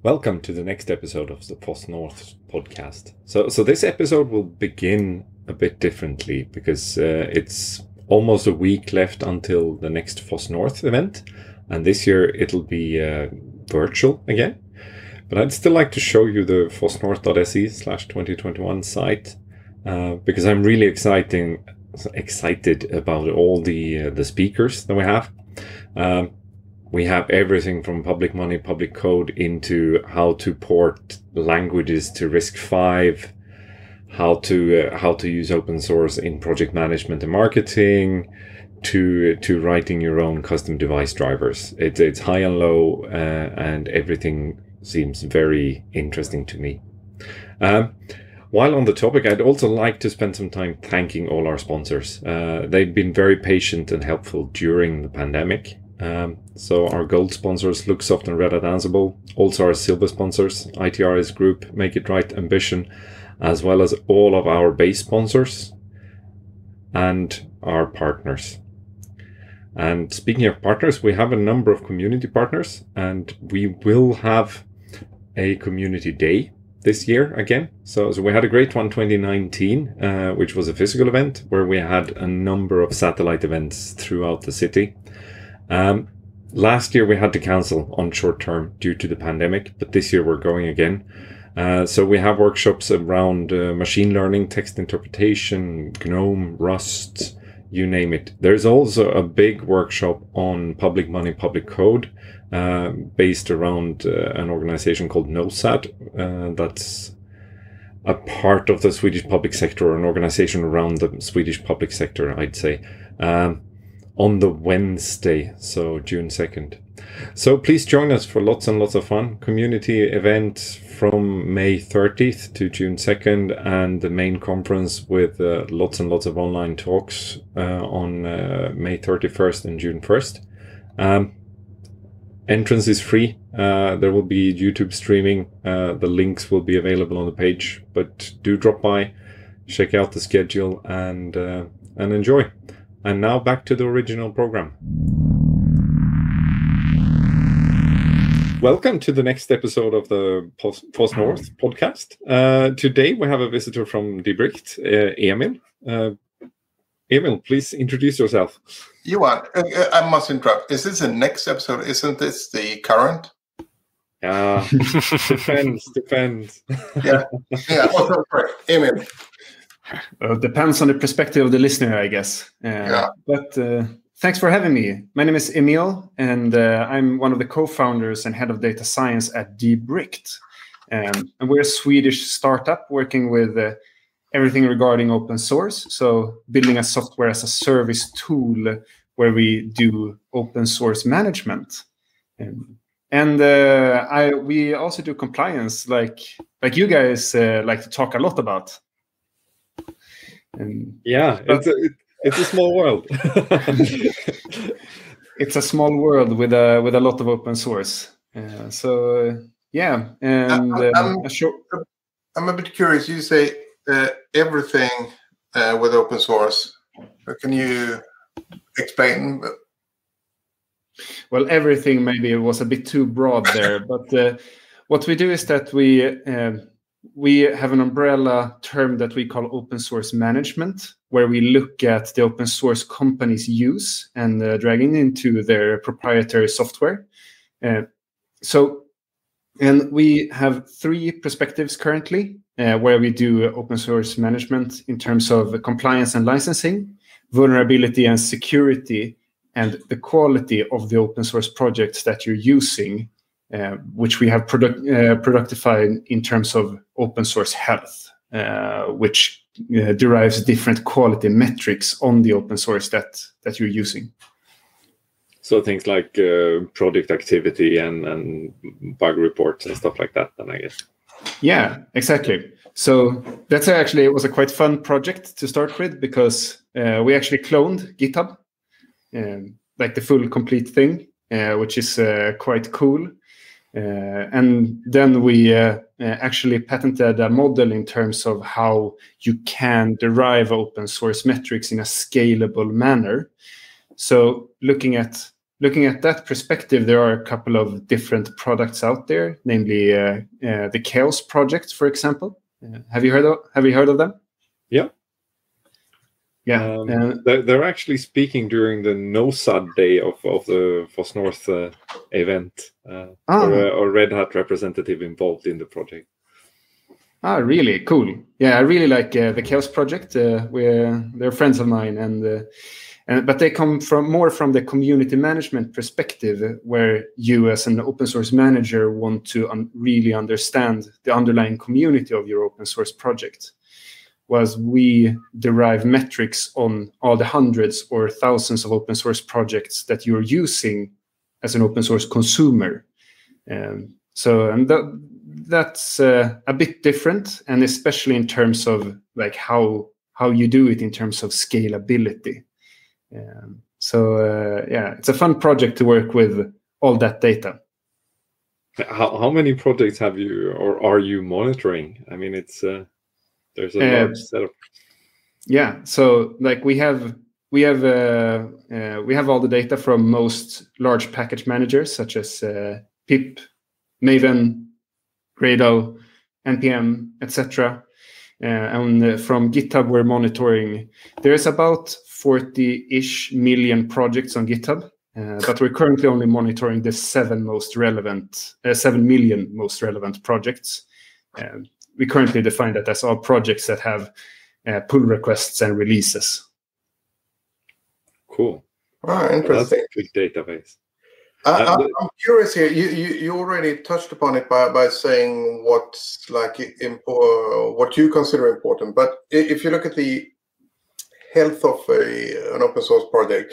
Welcome to the next episode of the FOSS-North podcast. So this episode will begin a bit differently because it's almost a week left until the next FOSS-North event, and this year it'll be virtual again. But I'd still like to show you the fossnorth.se/2021 site because I'm really excited about all the speakers that we have. We have everything from public money, public code into how to port languages to RISC-V, how to use open source in project management and marketing, to writing your own custom device drivers. It's high and low, and everything seems very interesting to me. While on the topic, I'd also like to spend some time thanking all our sponsors. They've been very patient and helpful during the pandemic. So our gold sponsors, Luxoft and Red Hat Ansible, also our silver sponsors, ITRS Group, Make It Right, Ambition, as well as all of our base sponsors and our partners. And speaking of partners, we have a number of community partners, and we will have a community day this year again. So we had a great one 2019, which was a physical event where we had a number of satellite events throughout the city. Last year we had to cancel on short term due to the pandemic, but this year we're going again. So we have workshops around machine learning, text interpretation, GNOME, Rust, you name it. There's also a big workshop on public money, public code, based around an organization called NOSAD. That's a part of the Swedish public sector, an organization around the Swedish public sector, I'd say. On the Wednesday, so June 2nd. So please join us for lots and lots of fun. Community event from May 30th to June 2nd, and the main conference with lots and lots of online talks on May 31st and June 1st. Entrance is free. There will be YouTube streaming. The links will be available on the page, but do drop by, check out the schedule, and enjoy. And now back to the original program. Welcome to the next episode of the FOSS-North podcast. Today we have a visitor from Debricht, Emil. Emil, please introduce yourself. Johan, I must interrupt. Is this the next episode? Isn't this the current? Depends. Yeah. Also, Emil. Depends on the perspective of the listener, I guess. But thanks for having me. My name is Emil, and I'm one of the co-founders and head of data science at Debricht. And we're a Swedish startup working with everything regarding open source. So building a software as a service tool where we do open source management. We also do compliance, like you guys like to talk a lot about. It's a small world. It's a small world with a lot of open source. I'm a bit curious. You say everything with open source. Can you explain? Well, everything maybe was a bit too broad there, but what we do is that we have an umbrella term that we call open source management, where we look at the open source companies use and dragging into their proprietary software. And we have three perspectives currently, where we do open source management in terms of compliance and licensing, vulnerability and security, and the quality of the open source projects that you're using, which we have productified in terms of open source health, which derives different quality metrics on the open source that you're using. So things like project activity and bug reports and stuff like that, then I guess. Yeah, exactly. So that's actually, it was a quite fun project to start with, because we actually cloned GitHub, like the full complete thing, which is quite cool. And then we actually patented a model in terms of how you can derive open source metrics in a scalable manner. So looking at looking at that perspective, there are a couple of different products out there, namely the Chaos project, for example. Have you heard of them? Yeah. Yeah. They're actually speaking during the NoSud day of the FOSS North event, or Red Hat representative involved in the project. Really cool. Yeah, I really like the Chaos project. They're friends of mine, but they come more from the community management perspective, where you as an open source manager want to really understand the underlying community of your open source project. Was we derive metrics on all the hundreds or thousands of open source projects that you're using as an open source consumer. That's a bit different, and especially in terms of like how you do it in terms of scalability. It's a fun project to work with all that data. How many projects have you or are you monitoring? I mean, it's there's a large setup. Yeah, so like we have all the data from most large package managers such as pip, Maven, Gradle, npm, etc. And from GitHub, we're monitoring. There's about 40-ish million projects on GitHub, but we're currently only monitoring the 7 million most relevant projects. We currently define that as all projects that have pull requests and releases. Cool. Interesting. That's a good database. I'm curious here. You already touched upon it by saying what's like what you consider important. But if you look at the health of an open source project,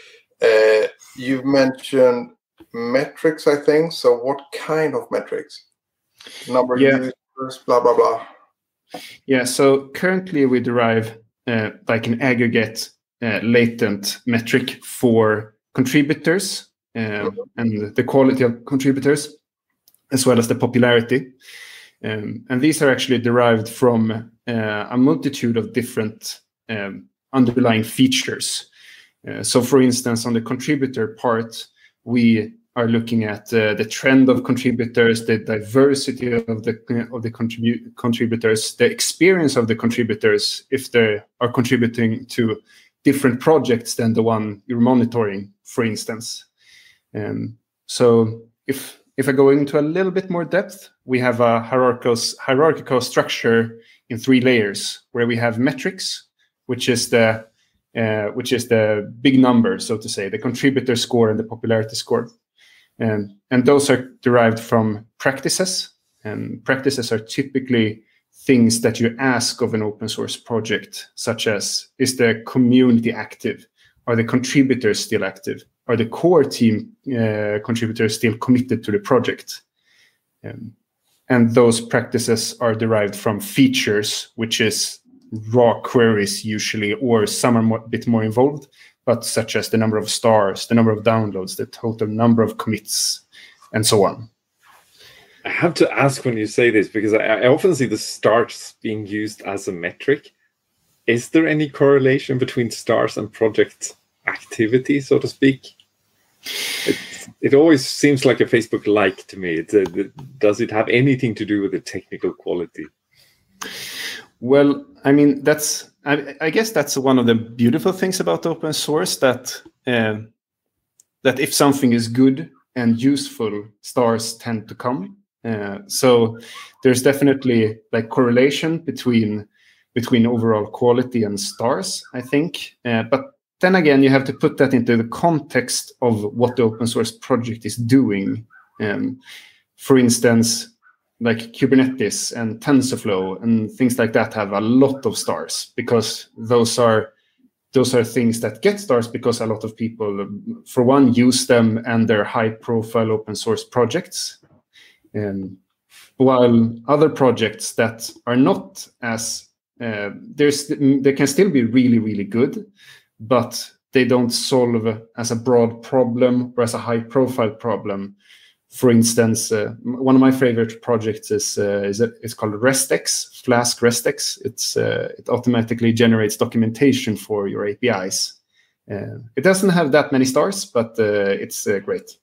you've mentioned metrics, I think. So what kind of metrics? Number of users, blah blah blah. Yeah. So currently we derive like an aggregate latent metric for contributors. And the quality of contributors, as well as the popularity. And these are actually derived from a multitude of different underlying features. So, for instance, on the contributor part, we are looking at the trend of contributors, the diversity of the contributors, the experience of the contributors, if they are contributing to different projects than the one you're monitoring, for instance. So if I go into a little bit more depth, we have a hierarchical structure in 3 layers, where we have metrics, which is the big number, so to say, the contributor score and the popularity score, and those are derived from practices, and practices are typically things that you ask of an open source project, such as, is the community active? Are the contributors still active? Are the core team contributors still committed to the project? And those practices are derived from features, which is raw queries usually, or some are a bit more involved, but such as the number of stars, the number of downloads, the total number of commits, and so on. I have to ask when you say this, because I often see the stars being used as a metric. Is there any correlation between stars and project activity, so to speak? It always seems like a Facebook like to me. Does it have anything to do with the technical quality? Well, I mean, I guess that's one of the beautiful things about open source, that if something is good and useful, stars tend to come. So there's definitely like correlation between overall quality and stars, I think. But then again, you have to put that into the context of what the open source project is doing. For instance, like Kubernetes and TensorFlow and things like that have a lot of stars, because those are things that get stars because a lot of people, for one, use them, and they're high-profile open source projects. While other projects that are not as they can still be really, really good, but they don't solve as a broad problem or as a high-profile problem. For instance, one of my favorite projects is called RESTX, Flask RESTX. It automatically generates documentation for your APIs. It doesn't have that many stars, but it's great.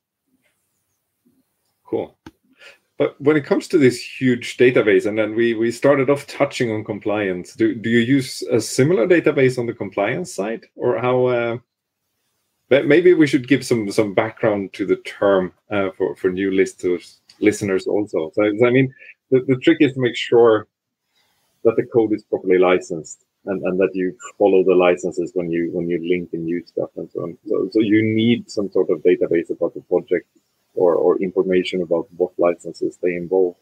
Cool. But when it comes to this huge database, and then we started off touching on compliance, do you use a similar database on the compliance side, or how? Maybe we should give some background to the term for new listeners also. So I mean, the trick is to make sure that the code is properly licensed and that you follow the licenses when you link and use stuff and so on. So you need some sort of database about the project or information about what licenses they involve.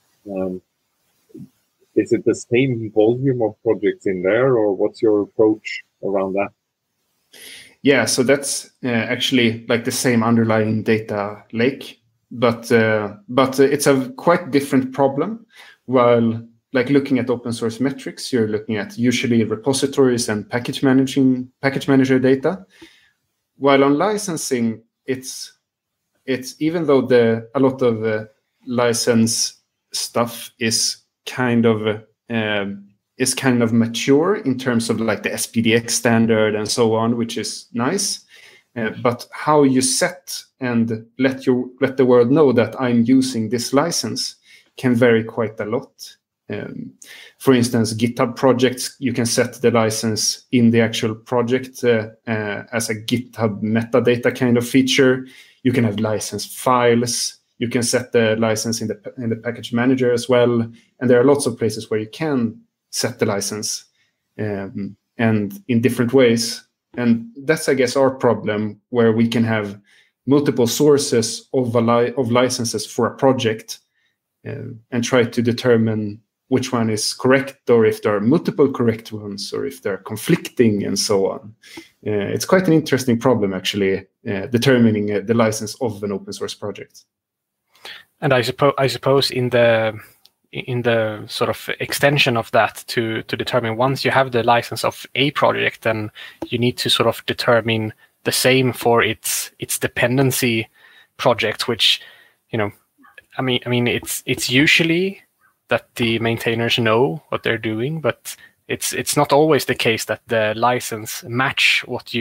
Is it the same volume of projects in there, or what's your approach around that? Yeah, so that's actually like the same underlying data lake, but it's a quite different problem. While like looking at open source metrics, you're looking at usually repositories and package manager data. While on licensing, it's even though a lot of license stuff is kind of mature in terms of like the SPDX standard and so on, which is nice. But how you set and let the world know that I'm using this license can vary quite a lot. For instance, GitHub projects, you can set the license in the actual project as a GitHub metadata kind of feature. You can have license files. You can set the license in the package manager as well. And there are lots of places where you can set the license and in different ways. And that's, I guess, our problem, where we can have multiple sources of licenses for a project and try to determine which one is correct, or if there are multiple correct ones, or if they're conflicting and so on. It's quite an interesting problem, actually, determining the license of an open source project. And I suppose in the sort of extension of that to determine, once you have the license of a project, then you need to sort of determine the same for its dependency project, which, you know, I mean it's usually that the maintainers know what they're doing, but it's not always the case that the license match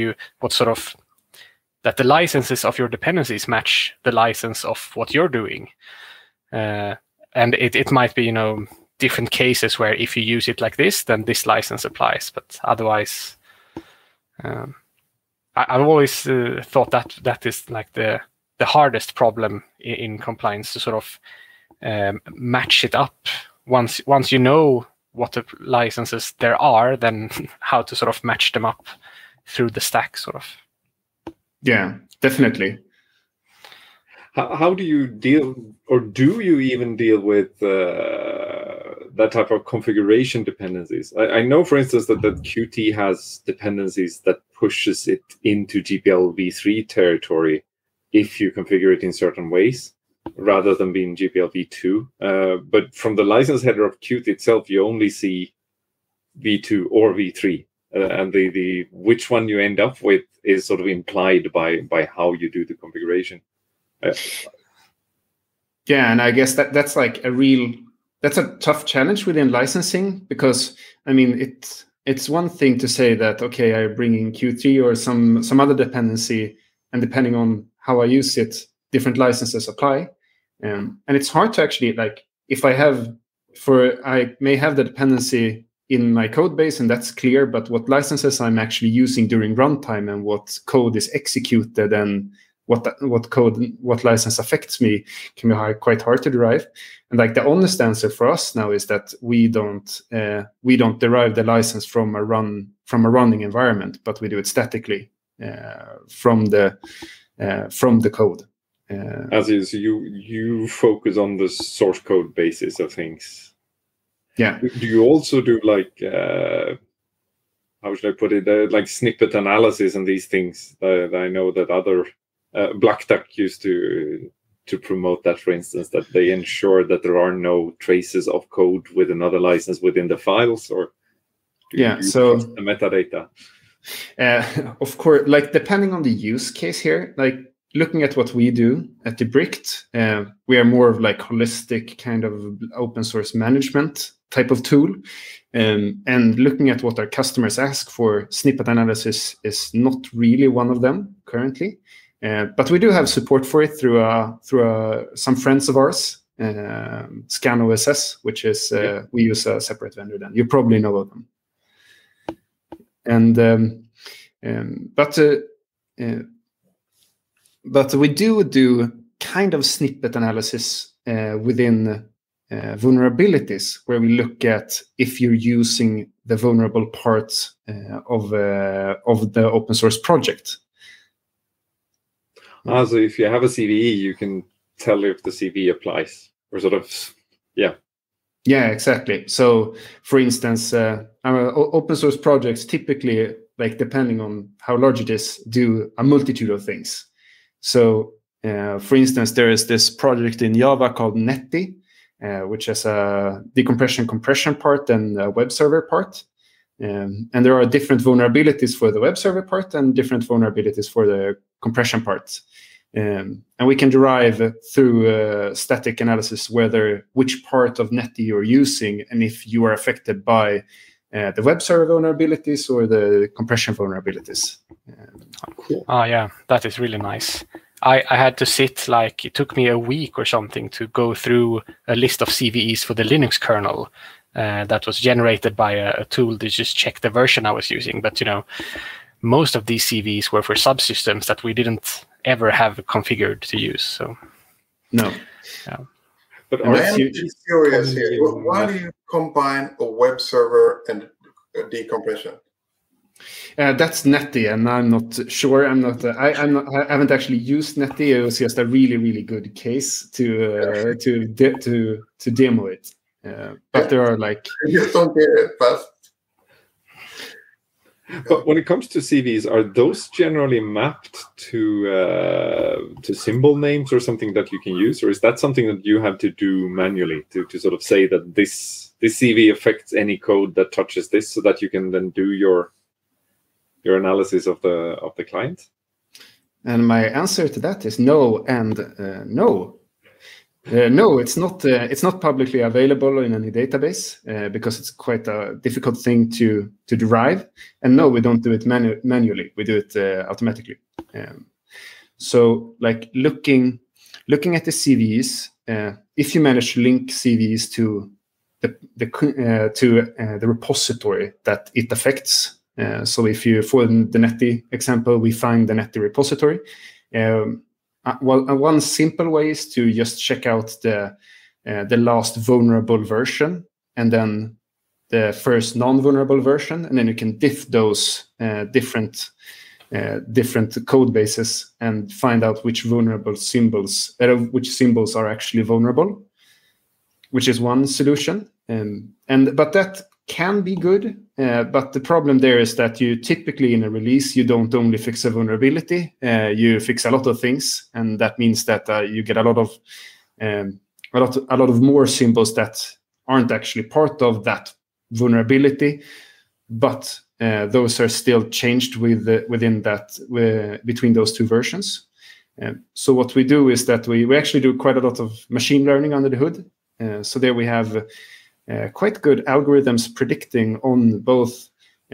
that the licenses of your dependencies match the license of what you're doing. And it might be, you know, different cases where if you use it like this, then this license applies. But otherwise, I've always thought that is like the hardest problem in compliance, to sort of match it up. Once you know what the licenses there are, then how to sort of match them up through the stack, sort of. Yeah, definitely. How do you deal, or do you even deal with that type of configuration dependencies? I know, for instance, that Qt has dependencies that pushes it into GPL v3 territory if you configure it in certain ways, rather than being GPL v2. But from the license header of Qt itself, you only see v2 or v3. And the which one you end up with is sort of implied by how you do the configuration. Yeah, and I guess that's like that's a tough challenge within licensing, because I mean it's one thing to say that, okay, I bring in Qt or some other dependency, and depending on how I use it, different licenses apply. And it's hard to actually, like, if I may have the dependency in my code base, and that's clear, but what licenses I'm actually using during runtime and what code is executed and what license affects me can be quite hard to derive. And like the honest answer for us now is that we don't derive the license from a running environment, but we do it statically from the code. As is, you focus on the source code basis of things. Yeah. Do you also do like how should I put it? Like snippet analysis and these things that I know that other Black Duck used to promote that, for instance, that they ensure that there are no traces of code with another license within the files, or so the metadata. Of course, like depending on the use case here, like looking at what we do at Debricked, we are more of like holistic kind of open source management type of tool. And looking at what our customers ask for, snippet analysis is not really one of them currently. But we do have support for it through some friends of ours, ScanOSS, which is we use a separate vendor. Then you probably know of them. And but we do kind of snippet analysis within vulnerabilities, where we look at if you're using the vulnerable parts of the open source project. So if you have a CVE, you can tell if the CVE applies, or sort of, yeah. Yeah, exactly. So, for instance, our open source projects typically, like depending on how large it is, do a multitude of things. So, for instance, there is this project in Java called Netty, which has a decompression compression part and a web server part. And there are different vulnerabilities for the web server part and different vulnerabilities for the compression part. And we can derive through static analysis which part of Netty you're using and if you are affected by the web server vulnerabilities or the compression vulnerabilities. Cool. Oh, yeah, that is really nice. I had to sit, like, it took me a week or something to go through a list of CVEs for the Linux kernel that was generated by a tool to just check the version I was using. But, most of these CVEs were for subsystems that we didn't ever have configured to use. So, no. Yeah. But I'm curious here. Why do you combine a web server and a decompression? That's Netty, and I'm not sure. I haven't actually used Netty. It was just a really, really good case to demo it. But there are like you just don't get it fast. But when it comes to CVs, are those generally mapped to symbol names or something that you can use, or is that something that you have to do manually to sort of say that this CV affects any code that touches this, so that you can then do your analysis of the client? And my answer to that is no and no. No, it's not. It's not publicly available in any database because it's quite a difficult thing to derive. And no, we don't do it manually. We do it automatically. So, like looking at the CVEs, if you manage to link CVEs to the repository that it affects. So, if you, for the Netty example, we find the Netty repository. One simple way is to just check out the last vulnerable version and then the first non-vulnerable version, and then you can diff those different code bases and find out which vulnerable symbols, which symbols are actually vulnerable, which is one solution. But that can be good, but the problem there is that you typically in a release you don't only fix a vulnerability, you fix a lot of things, and that means that you get a lot of more symbols that aren't actually part of that vulnerability, but those are still changed within that between those two versions. So what we do is that we actually do quite a lot of machine learning under the hood. So there we have quite good algorithms predicting on both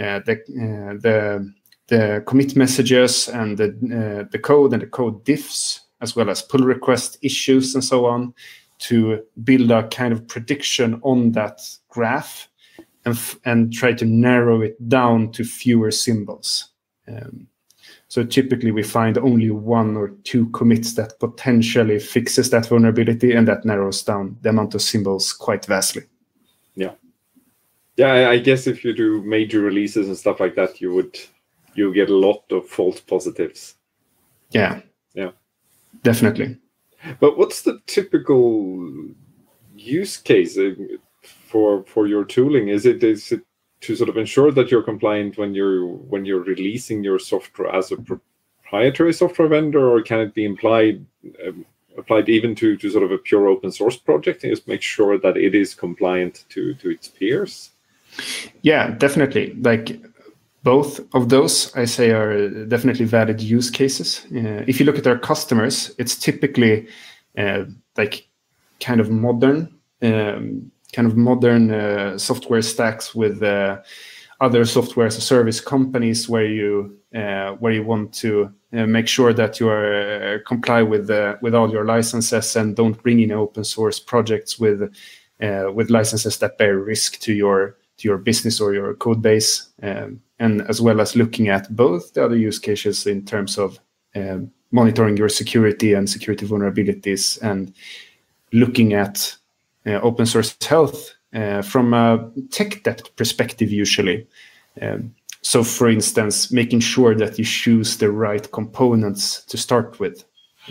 the commit messages and the code and the code diffs, as well as pull request issues and so on, to build a kind of prediction on that graph and try to narrow it down to fewer symbols. So typically we find only 1 or 2 commits that potentially fixes that vulnerability, and that narrows down the amount of symbols quite vastly. Yeah, I guess if you do major releases and stuff like that, you get a lot of false positives. Yeah, definitely. But what's the typical use case for your tooling? Is it to sort of ensure that you're compliant when you're releasing your software as a proprietary software vendor, or can it be applied even to sort of a pure open source project, and just make sure that it is compliant to its peers? Yeah, definitely. Like both of those, I say, are definitely valid use cases. If you look at our customers, it's typically like kind of modern kind of modern software stacks with other software as a service companies where you want to make sure that you are comply with all your licenses and don't bring in open source projects with licenses that bear risk to your business or your code base, and as well as looking at both the other use cases in terms of monitoring your security and security vulnerabilities, and looking at open source health from a tech debt perspective usually. So for instance, making sure that you choose the right components to start with.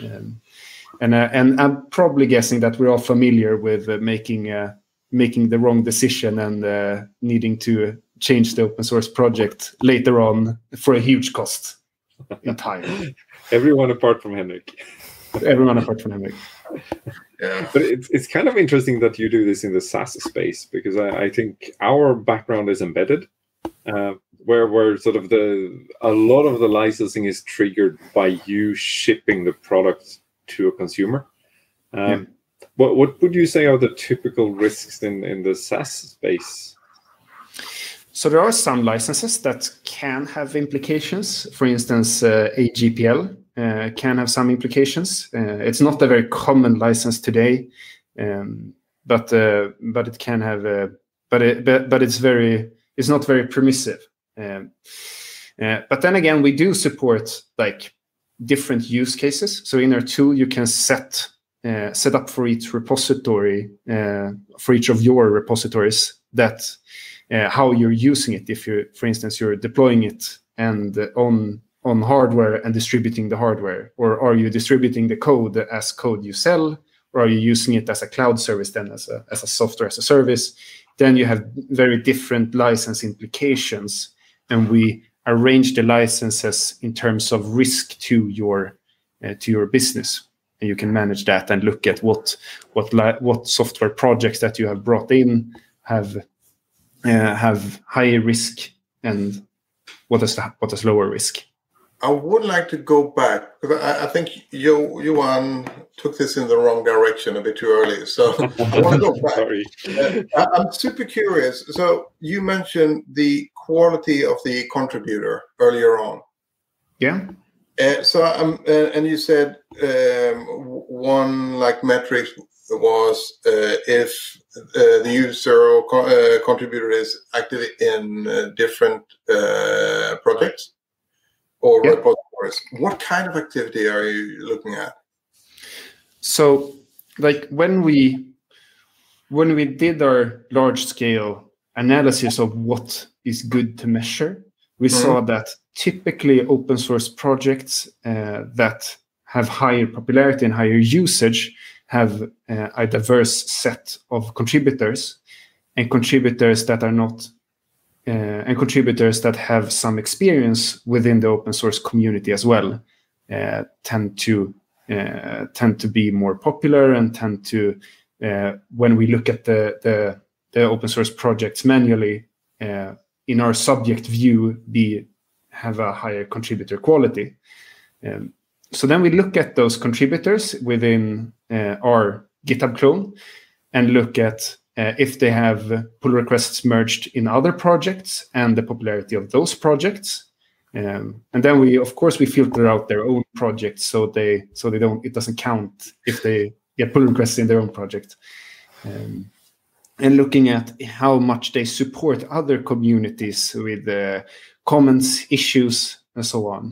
And I'm probably guessing that we're all familiar with making the wrong decision and needing to change the open source project later on for a huge cost in time. Everyone apart from Henrik. Everyone apart from Henrik. Yeah. But it's kind of interesting that you do this in the SaaS space, because I think our background is embedded, where sort of a lot of the licensing is triggered by you shipping the product to a consumer. What would you say are the typical risks in the SaaS space? So there are some licenses that can have implications. For instance, AGPL can have some implications. It's not a very common license today, but it can have. But it's not very permissive. But then again, we do support like different use cases. So in our tool, you can set up for each repository, for each of your repositories, that how you're using it. If you, for instance, you're deploying it and on hardware and distributing the hardware, or are you distributing the code as code you sell, or are you using it as a cloud service, then as a software as a service, then you have very different license implications, and we arrange the licenses in terms of risk to your business, and you can manage that and look at what software projects that you have brought in have high risk and what is lower risk. I would like to go back, because I think Johan took this in the wrong direction a bit too early. So I want to go back. Sorry. I'm super curious. So you mentioned the quality of the contributor earlier on. Yeah. And you said one like metric was if the user or contributor is active in different projects or repositories. What kind of activity are you looking at? So, like when we did our large scale analysis of what is good to measure, we saw that typically open source projects that have higher popularity and higher usage have a diverse set of contributors, and contributors that are not and contributors that have some experience within the open source community as well tend to be more popular, and tend to when we look at the open source projects manually in our subject view have a higher contributor quality. So then we look at those contributors within our GitHub clone and look at if they have pull requests merged in other projects and the popularity of those projects. And then we filter out their own projects so it doesn't count if they get pull requests in their own project. And looking at how much they support other communities with comments, issues, and so on.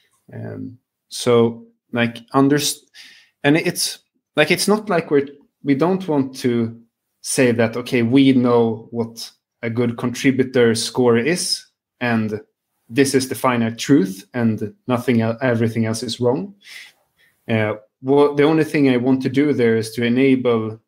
So like and it's not like we don't want to say that, okay, we know what a good contributor score is, and this is the finite truth, and everything else is wrong. The only thing I want to do there is to enable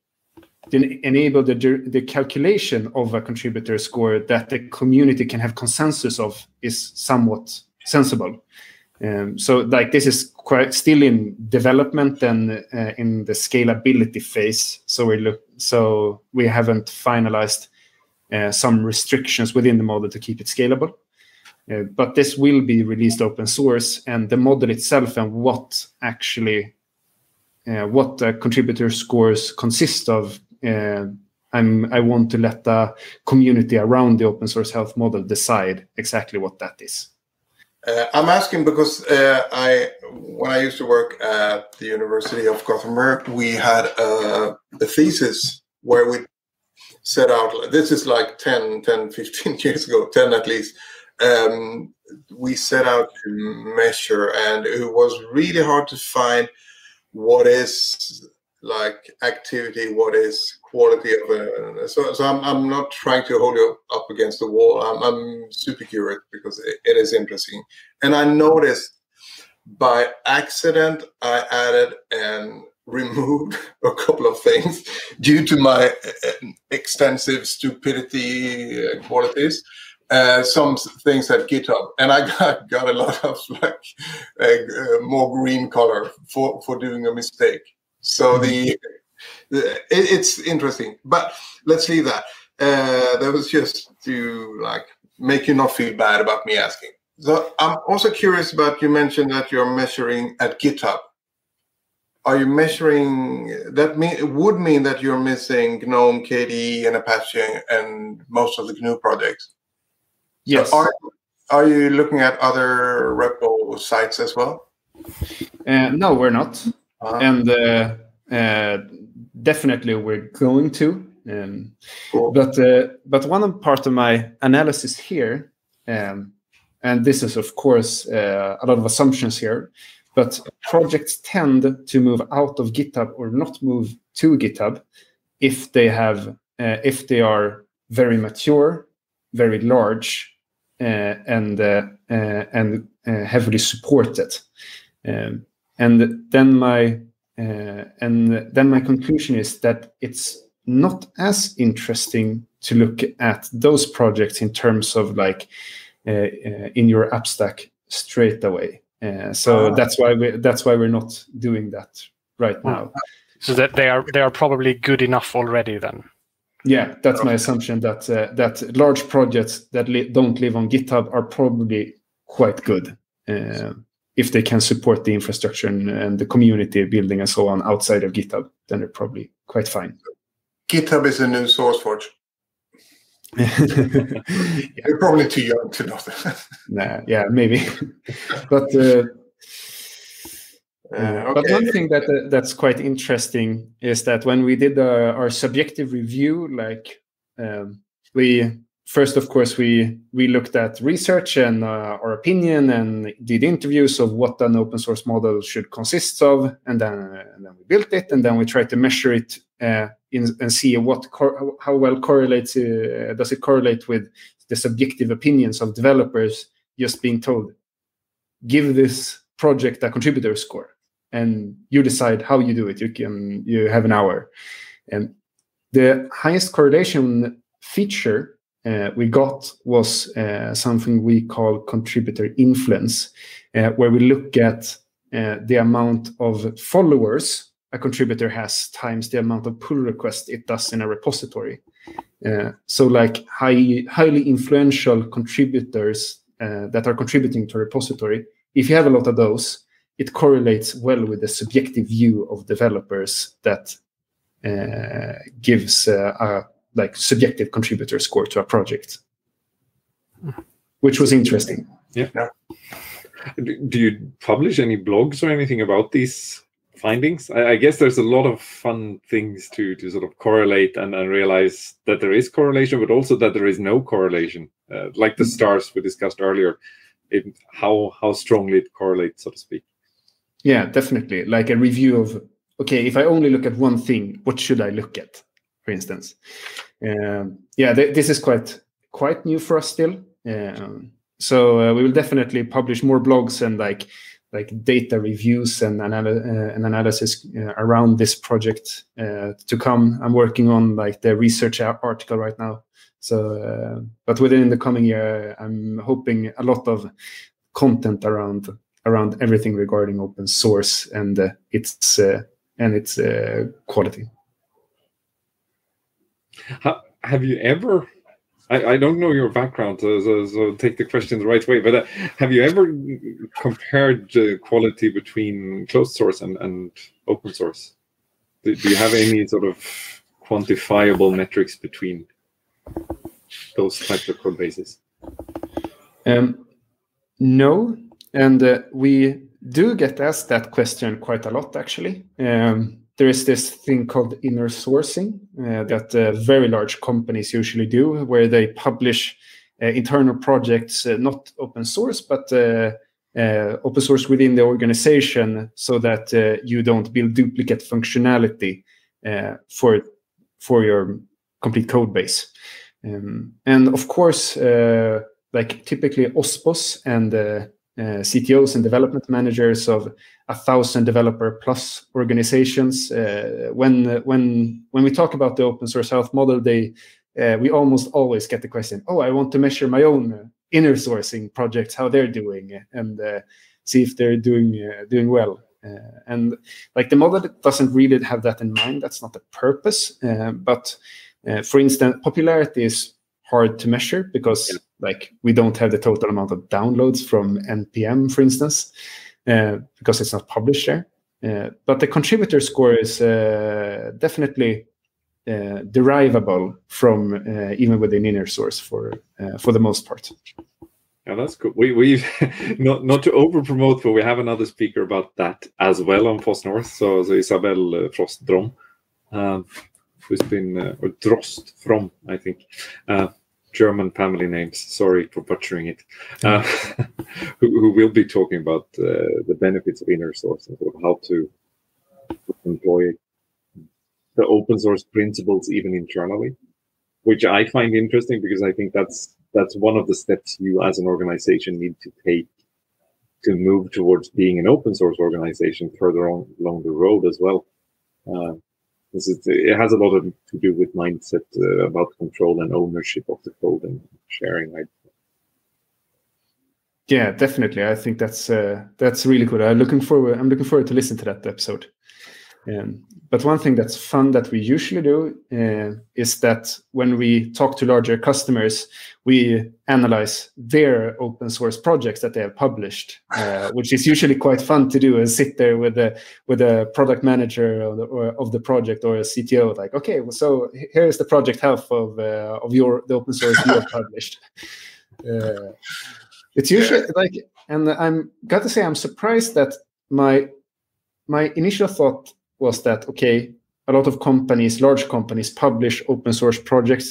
the calculation of a contributor score that the community can have consensus of is somewhat sensible. So like this is quite still in development and in the scalability phase. So we haven't finalized some restrictions within the model to keep it scalable. But this will be released open source, and the model itself and what the contributor scores consist of I want to let the community around the open source health model decide exactly what that is. I'm asking because when I used to work at the University of Gothenburg, we had a thesis where we set out, this is like 10, 15 years ago, 10 at least, we set out to measure, and it was really hard to find what is like activity, what is quality of it. So I'm not trying to hold you up against the wall. I'm super curious because it is interesting. And I noticed by accident, I added and removed a couple of things due to my extensive stupidity qualities. Some things at GitHub, and I got a lot of like more green color for doing a mistake. So it's interesting, but let's leave that. That was just to like make you not feel bad about me asking. So I'm also curious about, you mentioned that you're measuring at GitHub. Are you measuring, that would mean that you're missing GNOME, KDE, and Apache, and most of the GNU projects? Yes. So are you looking at other repo sites as well? No, we're not. And definitely we're going to. Cool. But one part of my analysis here, and this is of course a lot of assumptions here, but projects tend to move out of GitHub or not move to GitHub if they are very mature, very large, and heavily supported. And then my conclusion is that it's not as interesting to look at those projects in terms of like in your app stack straight away. So that's why we're not doing that right now. So that they are probably good enough already then. Yeah, that's my assumption, that large projects that don't live on GitHub are probably quite good if they can support the infrastructure and the community building and so on outside of GitHub. Then they're probably quite fine. GitHub is a new SourceForge. Yeah. You're probably too young to know that. Nah, yeah, maybe. But one thing that's quite interesting is that when we did our subjective review, like we first, of course, we looked at research and our opinion and did interviews of what an open source model should consist of, and then we built it, and then we tried to measure it and see how well correlates does it correlate with the subjective opinions of developers just being told, give this project a contributor score, and you decide how you do it. You have an hour, and the highest correlation feature we got was something we call contributor influence, where we look at the amount of followers a contributor has times the amount of pull requests it does in a repository. So like highly influential contributors that are contributing to a repository, if you have a lot of those, it correlates well with the subjective view of developers that gives a like subjective contributor score to a project, which was interesting. Yeah. Do you publish any blogs or anything about these findings? I guess there's a lot of fun things to sort of correlate and realize that there is correlation, but also that there is no correlation, like the stars we discussed earlier, how strongly it correlates, so to speak. Yeah, definitely. Like a review of, okay, if I only look at one thing, what should I look at, for instance? This is quite new for us still. So we will definitely publish more blogs and like data reviews and analysis around this project to come. I'm working on like the research article right now. So, but within the coming year, I'm hoping a lot of content around everything regarding open source and its quality. Have you ever? I don't know your background, so take the question the right way. But have you ever compared the quality between closed source and open source? Do you have any sort of quantifiable metrics between those types of code bases? No, and we do get asked that question quite a lot, actually. There is this thing called inner sourcing that very large companies usually do, where they publish internal projects, not open source, but open source within the organization, so that you don't build duplicate functionality for your complete code base. And of course, like typically OSPOS and CTOs and development managers of 1,000 developer plus organizations, when we talk about the open source health model, we almost always get the question, oh, I want to measure my own inner sourcing projects, how they're doing, and see if they're doing well. And like the model doesn't really have that in mind. That's not the purpose. But for instance, popularity is hard to measure because like we don't have the total amount of downloads from NPM, for instance, because it's not published there. But the contributor score is definitely derivable from even within inner source for the most part. Yeah, that's cool. We've not to over promote, but we have another speaker about that as well on FOSS North. So Isabelle Frost-Drom, who's been or Drost from, I think, German family names. Sorry for butchering it. Who will be talking about the benefits of inner source and sort of how to employ the open source principles even internally, which I find interesting because I think that's one of the steps you as an organization need to take to move towards being an open source organization further on along the road as well. It has a lot to do with mindset about control and ownership of the code and sharing. Yeah, definitely. I think that's really good. I'm looking forward to listen to that episode. But one thing that's fun that we usually do is that when we talk to larger customers, we analyze their open source projects that they have published, which is usually quite fun to do, and sit there with a product manager of the project or a CTO, like, okay, well, so here is the project health of the open source you have published. It's usually like, and I'm got to say, I'm surprised that my initial thought was that, okay, a lot of companies, large companies, publish open source projects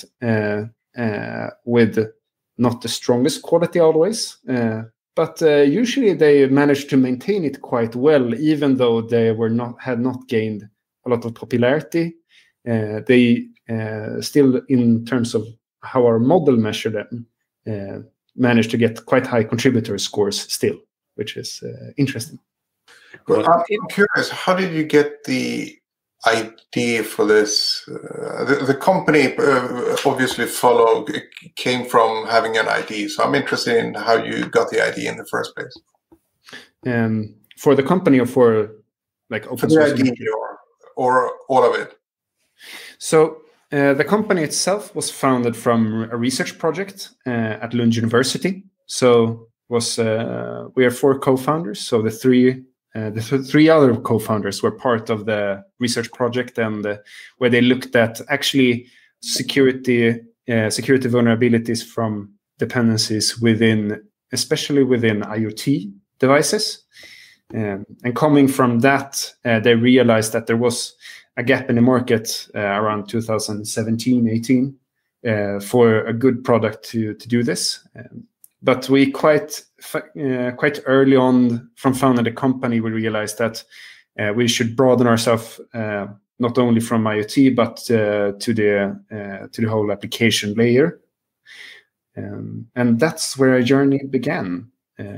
with not the strongest quality always, but usually they manage to maintain it quite well, even though they had not gained a lot of popularity. They still, in terms of how our model measure them, manage to get quite high contributor scores still, which is interesting. Well, I'm curious, how did you get the idea for this? The company obviously came from having an idea, so I'm interested in how you got the idea in the first place. For the company, or for like open source? The idea or all of it? So the company itself was founded from a research project at Lund University. So we are 4 co-founders. So the three other co-founders were part of the research project, and where they looked at actually security vulnerabilities from dependencies especially within IoT devices. And coming from that, they realized that there was a gap in the market around 2017-18 for a good product to do this. But we quite early on from founding the company, we realized that we should broaden ourselves not only from IoT but to the whole application layer, and that's where our journey began.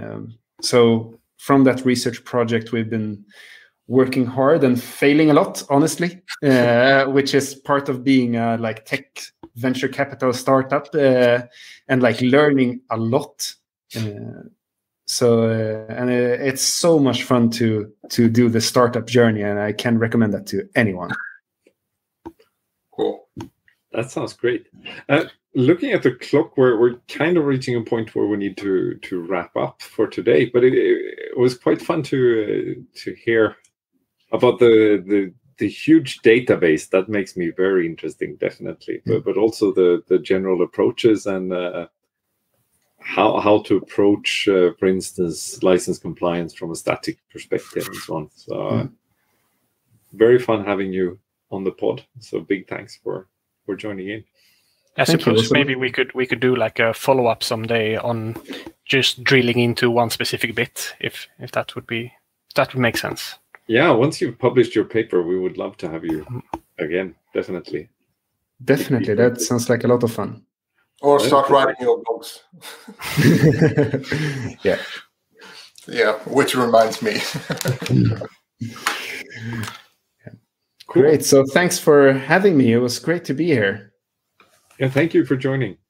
So from that research project, we've been working hard and failing a lot, honestly, which is part of being a like tech venture capital startup, and like learning a lot. And it's so much fun to do the startup journey, and I can recommend that to anyone. Cool. That sounds great. Looking at the clock, we're kind of reaching a point where we need to wrap up for today. But it was quite fun to hear about the huge database that makes me very interesting, definitely. But also the general approaches and how to approach, for instance, license compliance from a static perspective and so on. So very fun having you on the pod. So big thanks for joining in. I suppose maybe we could do like a follow-up someday on just drilling into one specific bit, if that would make sense. Yeah, once you've published your paper, we would love to have you again. Definitely. Definitely, that sounds like a lot of fun. Or start writing your blogs. Yeah. Yeah, which reminds me. Cool. Great. So thanks for having me. It was great to be here. Yeah, thank you for joining.